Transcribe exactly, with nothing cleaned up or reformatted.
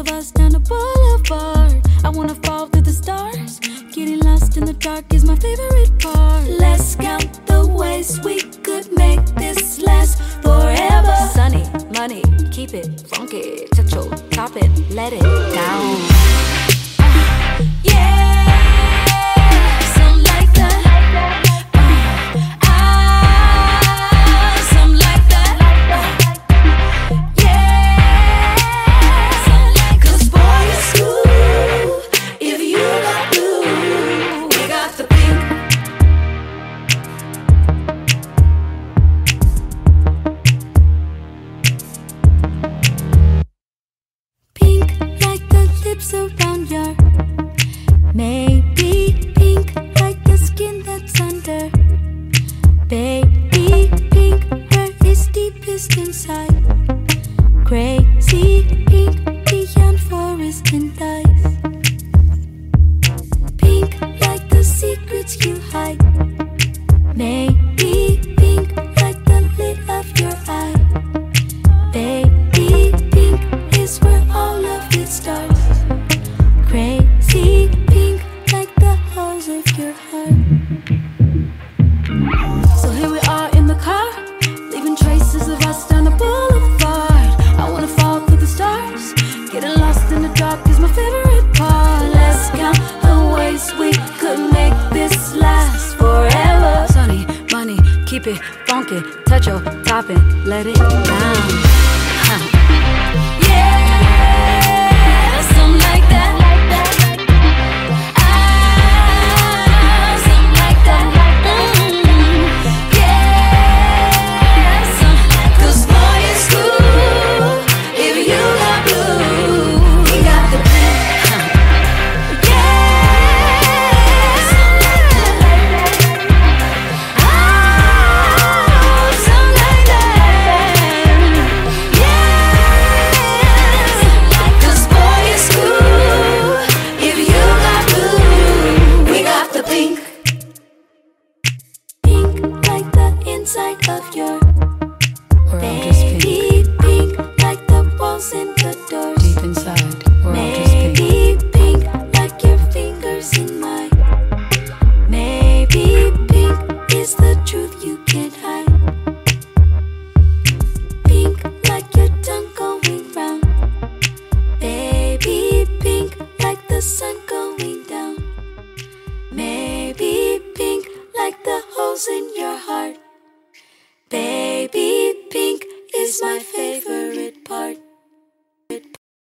of us down the boulevard. I wanna fall through the stars. Getting lost in the dark is my favorite part. Let's count the ways we could make this last forever. Sunny, money, keep it funky. Touch your top it, let it down. uh, Yeah. Around your maybe pink like the skin that's under. Baby pink where it's deepest inside. Crazy pink beyond forest and ice. Pink like the secrets you hide. Maybe pink like the lid of your eye. Baby pink is where all of it starts. Crazy pink like the holes of your heart. So here we are in the car, leaving traces of us down the boulevard. I wanna fall through the stars. Getting lost in the dark is my favorite part. Let's count the ways we could make this last forever. Sunny, money, keep it funky. Touch your top and let it down.